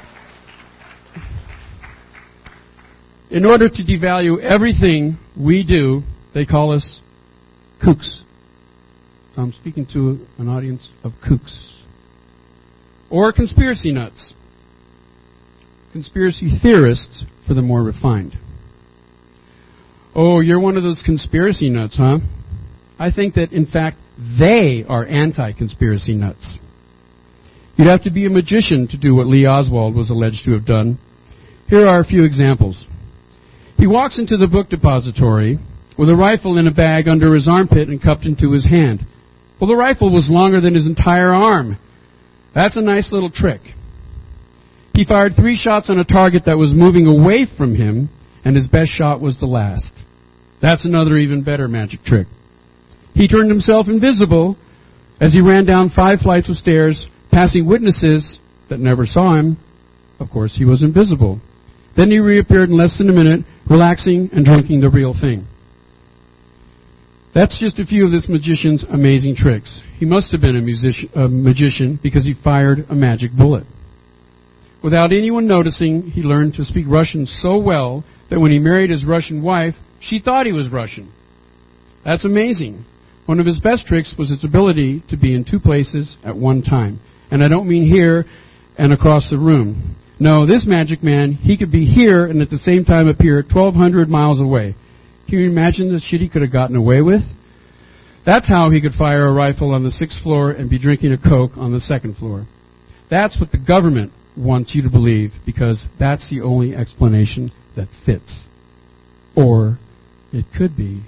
In order to devalue everything we do, they call us kooks. So I'm speaking to an audience of kooks. Or conspiracy nuts. Conspiracy theorists for the more refined. Oh, you're one of those conspiracy nuts, huh? I think that, in fact, they are anti-conspiracy nuts. You'd have to be a magician to do what Lee Oswald was alleged to have done. Here are a few examples. He walks into the book depository with a rifle in a bag under his armpit and cupped into his hand. Well, the rifle was longer than his entire arm. That's a nice little trick. He fired 3 shots on a target that was moving away from him, and his best shot was the last. That's another even better magic trick. He turned himself invisible as he ran down 5 flights of stairs, passing witnesses that never saw him. Of course, he was invisible. Then he reappeared in less than a minute, relaxing and drinking the real thing. That's just a few of this magician's amazing tricks. He must have been a magician because he fired a magic bullet. Without anyone noticing, he learned to speak Russian so well that when he married his Russian wife, she thought he was Russian. That's amazing. One of his best tricks was his ability to be in 2 places at one time. And I don't mean here and across the room. No, this magic man, he could be here and at the same time appear 1,200 miles away. Can you imagine the shit he could have gotten away with? That's how he could fire a rifle on the 6th floor and be drinking a Coke on the 2nd floor. That's what the government wants you to believe, because that's the only explanation that fits. Or it could be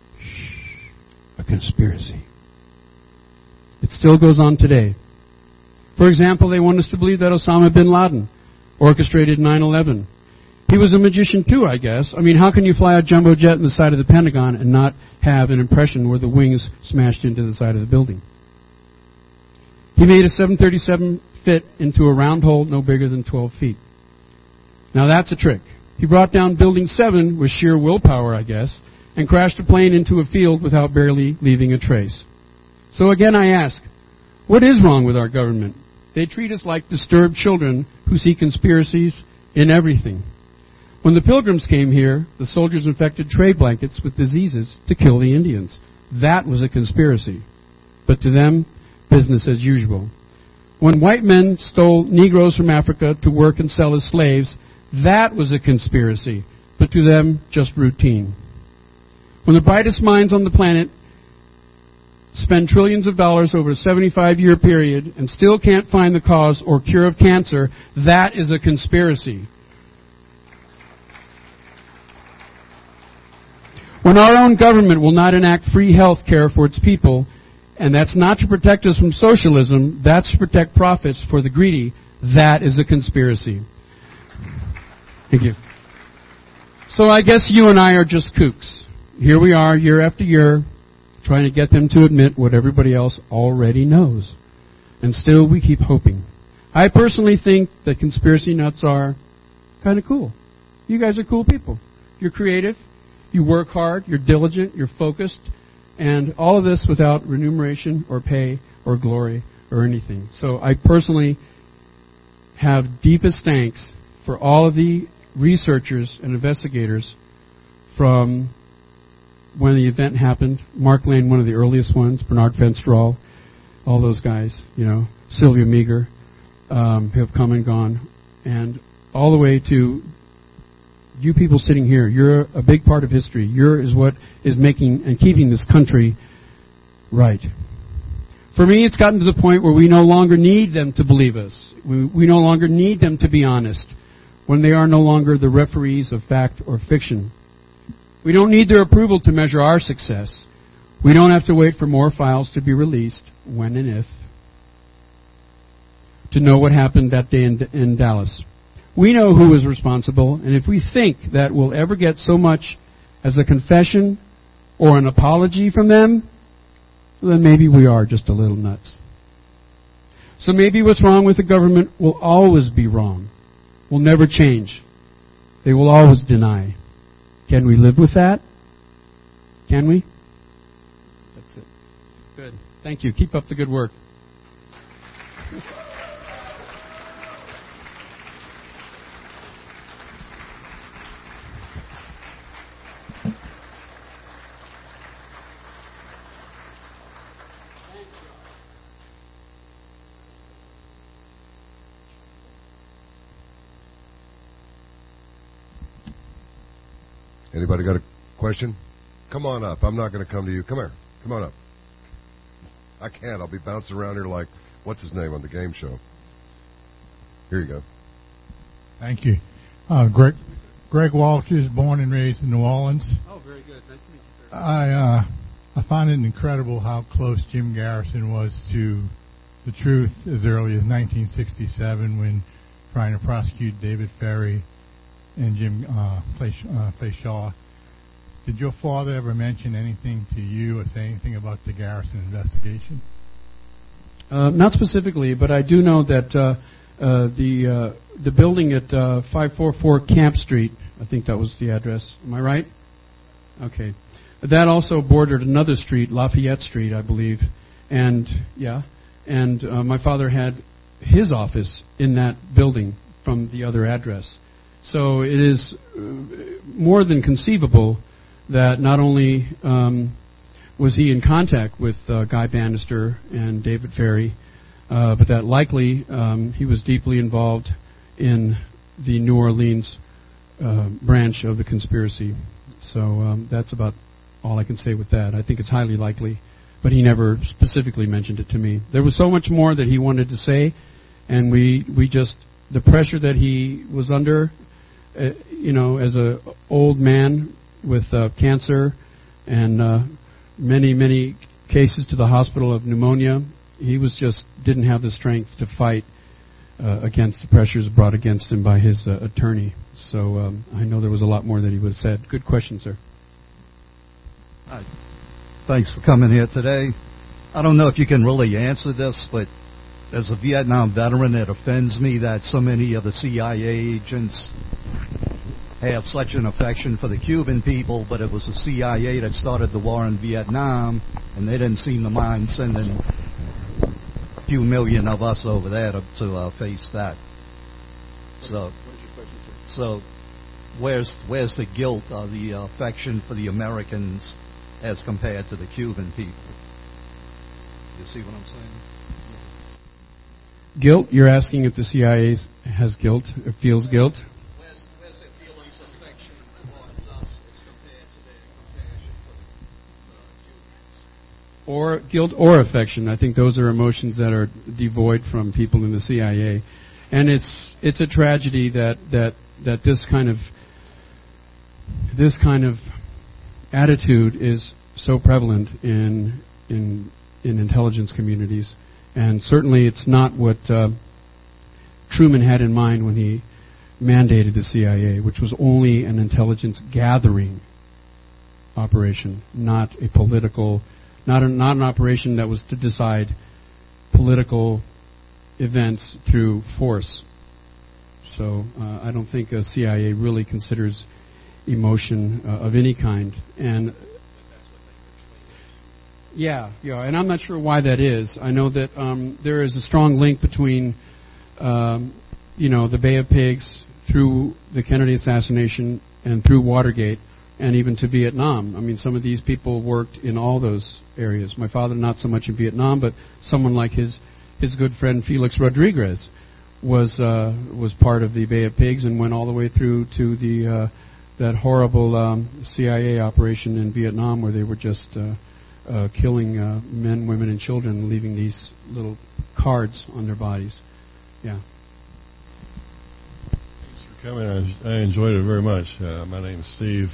a conspiracy. It still goes on today. For example, they want us to believe that Osama bin Laden orchestrated 9/11. He was a magician too, I guess. I mean, how can you fly a jumbo jet in the side of the Pentagon and not have an impression where the wings smashed into the side of the building? He made a 737 fit into a round hole no bigger than 12 feet. Now that's a trick. He brought down Building 7 with sheer willpower, I guess, and crashed a plane into a field without barely leaving a trace. So again I ask, what is wrong with our government? They treat us like disturbed children who see conspiracies in everything. When the Pilgrims came here, the soldiers infected trade blankets with diseases to kill the Indians. That was a conspiracy. But to them, business as usual. When white men stole Negroes from Africa to work and sell as slaves, that was a conspiracy. But to them, just routine. When the brightest minds on the planet spend trillions of dollars over a 75-year period and still can't find the cause or cure of cancer, that is a conspiracy. When our own government will not enact free health care for its people, and that's not to protect us from socialism, that's to protect profits for the greedy, that is a conspiracy. Thank you. So I guess you and I are just kooks. Here we are, year after year, trying to get them to admit what everybody else already knows. And still we keep hoping. I personally think that conspiracy nuts are kind of cool. You guys are cool people. You're creative, you work hard, you're diligent, you're focused, and all of this without remuneration or pay or glory or anything. So I personally have deepest thanks for all of the researchers and investigators from when the event happened. Mark Lane, one of the earliest ones, Bernard Fensterall, all those guys, Sylvia Meager, who have come and gone, and all the way to you people sitting here. You're a big part of history. You're is what is making and keeping this country right. For me, it's gotten to the point where we no longer need them to believe us. We no longer need them to be honest when they are no longer the referees of fact or fiction. We don't need their approval to measure our success. We don't have to wait for more files to be released, when and if, to know what happened that day in Dallas. We know who is responsible, and if we think that we'll ever get so much as a confession or an apology from them, then maybe we are just a little nuts. So maybe what's wrong with the government will always be wrong, will never change. They will always deny. Can we live with that? Can we? That's it. Good. Thank you. Keep up the good work. Anybody got a question? Come on up. I'm not going to come to you. Come here. Come on up. I can't. I'll be bouncing around here like, what's his name on the game show? Here you go. Thank you. Greg Walsh is born and raised in New Orleans. Oh, very good. Nice to meet you, sir. I find it incredible how close Jim Garrison was to the truth as early as 1967 when trying to prosecute David Ferrie and Jim Shaw. Did your father ever mention anything to you or say anything about the Garrison investigation? Not specifically, but I do know that the building at 544 Camp Street, I think that was the address. Am I right? Okay. That also bordered another street, Lafayette Street, I believe. And my father had his office in that building from the other address. So it is more than conceivable that not only was he in contact with Guy Bannister and David Ferrie, but that likely he was deeply involved in the New Orleans branch of the conspiracy. So that's about all I can say with that. I think it's highly likely, but he never specifically mentioned it to me. There was so much more that he wanted to say, and we just, the pressure that he was under, as a old man with cancer and many cases to the hospital of pneumonia, he was just didn't have the strength to fight against the pressures brought against him by his attorney. So I know there was a lot more that he would have said. Good question, sir. Hi. Thanks for coming here today. I don't know if you can really answer this, but as a Vietnam veteran, it offends me that so many of the CIA agents have such an affection for the Cuban people, but it was the CIA that started the war in Vietnam, and they didn't seem to mind sending a few million of us over there to face that. So where's the guilt or the affection for the Americans as compared to the Cuban people? You see what I'm saying? Guilt? You're asking if the CIA has guilt, or feels guilt? Where's their feelings of affection towards us as compared to their compassion for the Cubans? Or guilt or affection. I think those are emotions that are devoid from people in the CIA. And it's a tragedy that this kind of attitude is so prevalent in intelligence communities. And certainly it's not what Truman had in mind when he mandated the CIA, which was only an intelligence gathering operation, not a political, not an operation that was to decide political events through force. So I don't think a CIA really considers emotion of any kind. And yeah, and I'm not sure why that is. I know that there is a strong link between, the Bay of Pigs through the Kennedy assassination and through Watergate and even to Vietnam. I mean, some of these people worked in all those areas. My father, not so much in Vietnam, but someone like his good friend Felix Rodriguez was part of the Bay of Pigs and went all the way through to the that horrible CIA operation in Vietnam where they were just killing men, women, and children, leaving these little cards on their bodies. Yeah. Thanks for coming. I enjoyed it very much. My name is Steve.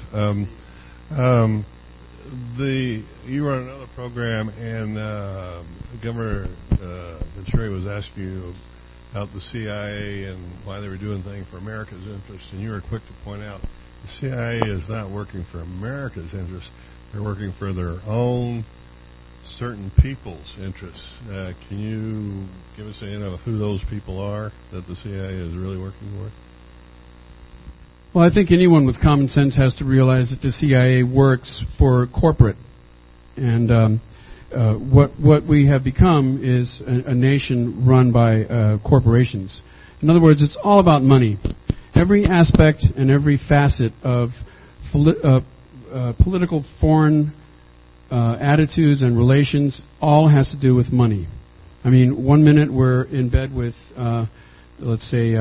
You were on another program, and Governor Venturi was asking you about the CIA and why they were doing things for America's interest, and you were quick to point out the CIA is not working for America's interest. They're working for their own certain people's interests. Can you give us a hint of who those people are that the CIA is really working for? Well, I think anyone with common sense has to realize that the CIA works for corporate. And what we have become is a nation run by corporations. In other words, it's all about money. Every aspect and every facet of political foreign attitudes and relations all has to do with money. I mean, one minute we're in bed with, let's say,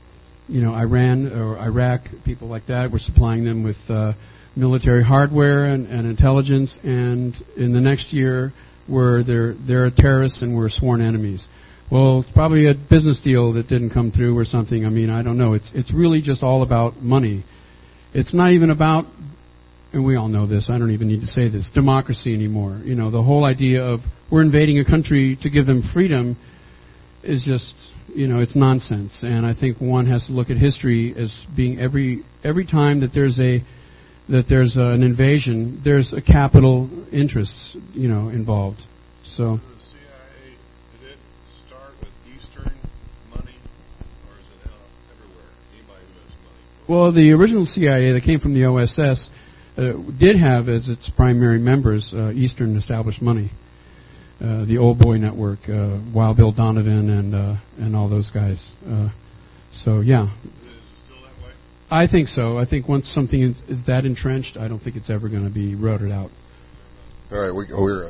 Iran or Iraq, people like that. We're supplying them with military hardware and intelligence, and in the next year, they're terrorists and we're sworn enemies. Well, it's probably a business deal that didn't come through or something. I mean, I don't know. It's really just all about money. It's not even about, and we all know this, I don't even need to say this, democracy anymore. You know, the whole idea of we're invading a country to give them freedom is just, it's nonsense. And I think one has to look at history as being every time that there's an invasion, there's a capital interest, involved. So. The CIA, did it start with Eastern money, or is it everywhere? Anybody who has money? Well, the original CIA that came from the OSS did have as its primary members Eastern established money. The Old Boy Network, Wild Bill Donovan, and all those guys. So, yeah. Is it still that way? I think so. I think once something is that entrenched, I don't think it's ever going to be rooted out. All right, we're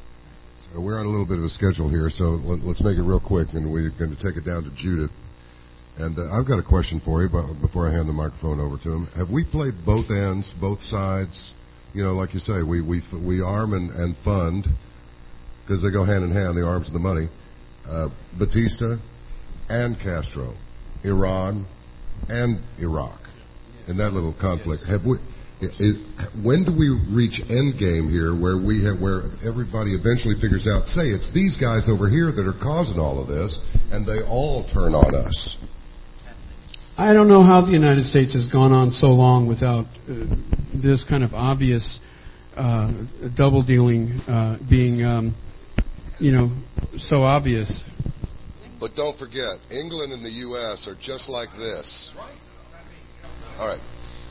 on a little bit of a schedule here, so let's make it real quick, and we're going to take it down to Judith. And I've got a question for you, but before I hand the microphone over to him. Have we played both ends, both sides? Like you say, we arm and fund, because they go hand in hand, the arms and the money. Batista and Castro, Iran and Iraq, in that little conflict. Have we? When do we reach endgame here, where everybody eventually figures out, say, it's these guys over here that are causing all of this, and they all turn on us? I don't know how the United States has gone on so long without this kind of obvious double dealing being, so obvious. But don't forget, England and the U.S. are just like this. All right.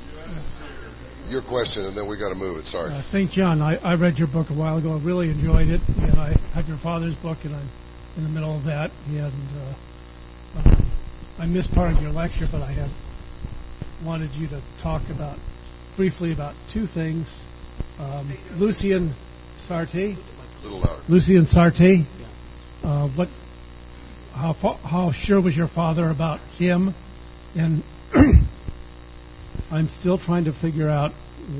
your question, and then we got to move it. Sorry. St. John, I read your book a while ago. I really enjoyed it, and I have your father's book, and I'm in the middle of that. And I missed part of your lecture, but I wanted you to talk briefly about two things. Lucien Sarthe. A little louder. Lucien Sarthe. How sure was your father about him? And I'm still trying to figure out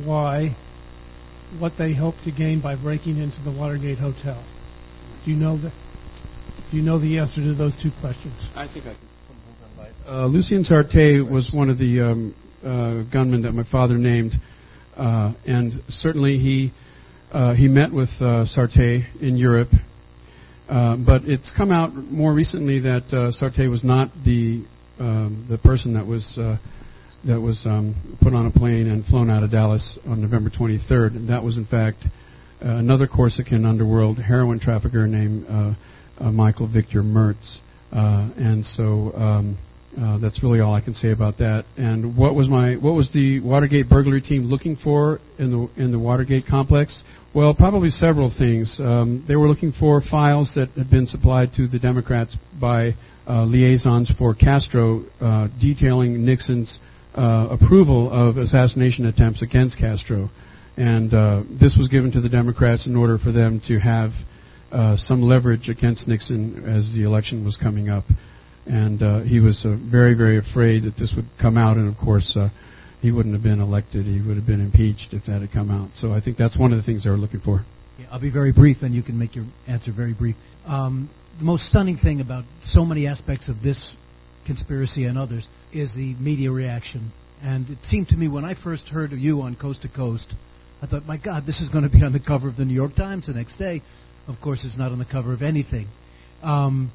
what they hope to gain by breaking into the Watergate Hotel. Do you know the answer to those two questions? I think I can. Lucien Sarthe was one of the gunmen that my father named, and certainly he met with Sarthe in Europe. But it's come out more recently that Sarthe was not the person that was put on a plane and flown out of Dallas on November 23rd. And that was, in fact, another Corsican underworld heroin trafficker named Michael Victor Mertz. And so that's really all I can say about that. And what was the Watergate burglary team looking for in the Watergate complex? Well, probably several things. They were looking for files that had been supplied to the Democrats by liaisons for Castro, detailing Nixon's approval of assassination attempts against Castro. And this was given to the Democrats in order for them to have some leverage against Nixon as the election was coming up. And he was very, very afraid that this would come out, and of course he wouldn't have been elected. He would have been impeached if that had come out. So I think that's one of the things they were looking for. Yeah, I'll be very brief, and you can make your answer very brief. The most stunning thing about so many aspects of this conspiracy and others is the media reaction. And it seemed to me when I first heard of you on Coast to Coast, I thought, my God, this is going to be on the cover of the New York Times the next day. Of course, it's not on the cover of anything. Oh,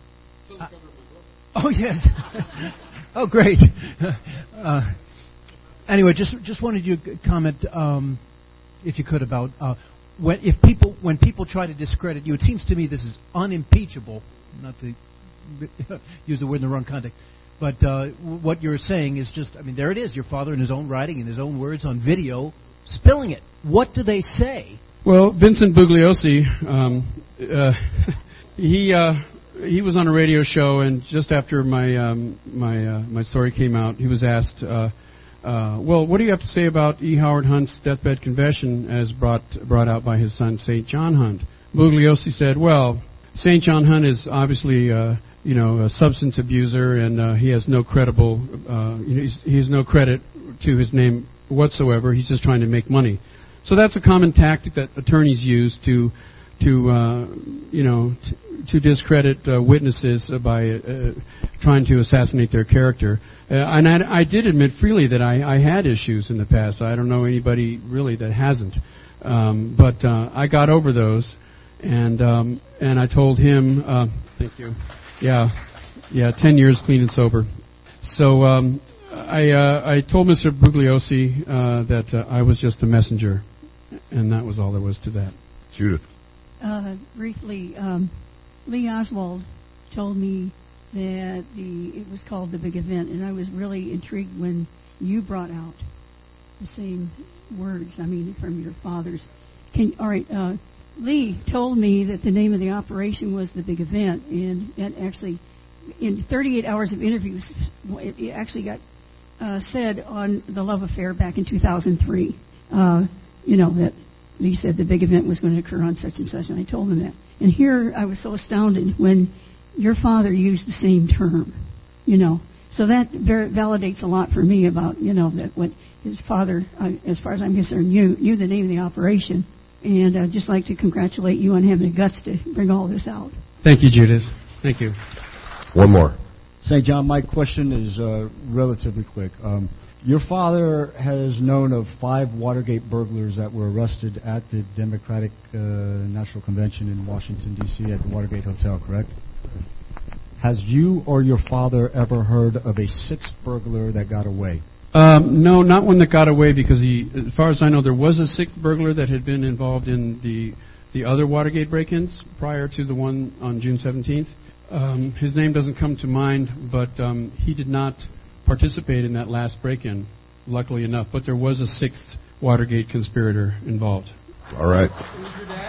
yes. Oh, great. Anyway, just wanted you to comment, if you could, about when people try to discredit you. It seems to me this is unimpeachable, not to use the word in the wrong context, but what you're saying is just, there it is, your father in his own writing, in his own words, on video, spilling it. What do they say? Well, Vincent Bugliosi, he was on a radio show, and just after my story came out, he was asked, well, what do you have to say about E. Howard Hunt's deathbed confession as brought out by his son, St. John Hunt? Bugliosi said, well, St. John Hunt is obviously, a substance abuser, and he has no he has no credit to his name whatsoever. He's just trying to make money. So that's a common tactic that attorneys use to discredit witnesses by trying to assassinate their character. And I did admit freely that I had issues in the past. I don't know anybody really that hasn't. But I got over those, and I told him, thank you. Yeah, 10 years clean and sober. So I told Mr. Bugliosi that I was just a messenger, and that was all there was to that. Judith. Briefly, Lee Oswald told me that it was called The Big Event, and I was really intrigued when you brought out the same words, from your father's. Lee told me that the name of the operation was The Big Event, and that actually, in 38 hours of interviews, it actually got said on The Love Affair back in 2003, that Lee said the big event was going to occur on such and such, and I told him that. And here I was so astounded when your father used the same term, So that validates a lot for me about, that what his father, as far as I'm concerned, knew the name of the operation. And I'd just like to congratulate you on having the guts to bring all this out. Thank you, Judith. Thank you. One more. St. John, my question is relatively quick. Your father has known of 5 Watergate burglars that were arrested at the Democratic National Convention in Washington, D.C. at the Watergate Hotel, correct? Has you or your father ever heard of a 6th burglar that got away? No, not one that got away, because as far as I know, there was a 6th burglar that had been involved in the other Watergate break-ins prior to the one on June 17th. His name doesn't come to mind, but he did not participate in that last break-in, luckily enough. But there was a 6th Watergate conspirator involved. All right.